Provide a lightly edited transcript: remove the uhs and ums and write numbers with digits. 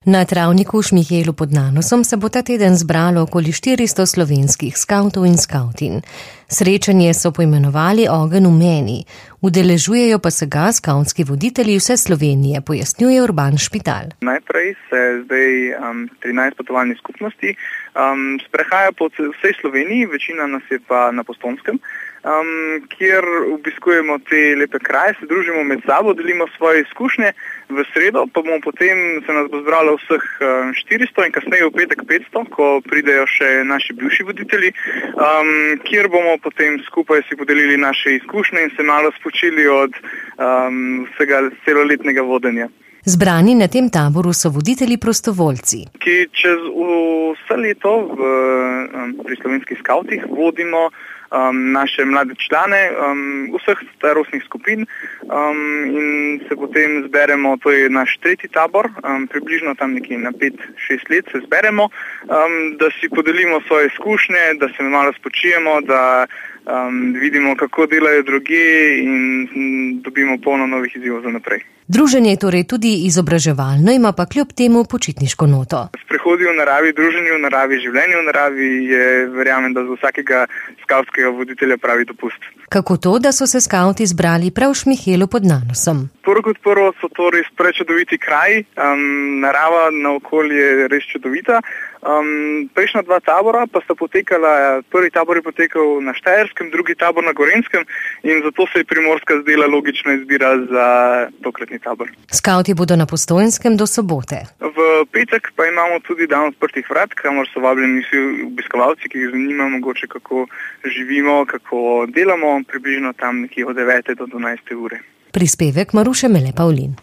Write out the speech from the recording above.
Na travniku v Šmihelu pod Nanosom se bo ta teden zbralo okoli 400 slovenskih skavtov in skavtin. Srečanje so poimenovali Ogenj v meni. Udeležujejo pa se ga skavtski voditelji vse Slovenije, pojasnjuje Urban Špital. Najprej se zdaj 13 potovalnih skupnosti sprehaja po vsej Sloveniji, večina nas je pa na Postojnskem, kjer obiskujemo te lepe kraje, se družimo med sabo, delimo svoje izkušnje. V sredo pa bomo potem se nas bo zbralo vseh 400 in kasneje v petek 500, ko pridejo še naši bivši voditelji, kjer bomo potem skupaj si podelili naše izkušnje in se malo spočili od vsega celoletnega vodenja. Zbrani na tem taboru so voditelji prostovoljci, ki čez vse leto pri slovenskih skavtih vodimo naše mlade člane vseh starostnih skupin in se potem zberemo, to je naš tretji tabor, približno tam nekje na 5-6 let se zberemo, da si podelimo svoje izkušnje, da se malo spočijemo, da vidimo, kako delajo drugje in dobimo polno novih izzivov za naprej. Druženje je torej tudi izobraževalno, ima pa kljub temu počitniško noto. Sprehodi v naravi, druženje v naravi, življenje v naravi je, verjamem, da za vsakega skavtskega voditelja pravi dopust. Kako to, da so se skavti zbrali prav v Šmihelu pod Nanosom? Prvo so to res prečudoviti kraji, narava naokoli je res čudovita. Prejšnja dva tabora pa sta potekala, prvi tabor je potekal na Štajerskem, drugi tabor na Gorenjskem in zato se je Primorska zdela logična izbira za tokratni tabor. Skavti bodo na Postojnskem do sobote. V petek pa imamo tudi dan odprtih vrat, kamor so vabljeni vsi obiskovalci, ki jih zanima mogoče kako živimo, kako delamo, približno tam nekje od 9 do 12 ure. Prispevek Maruše Mele Pavlin.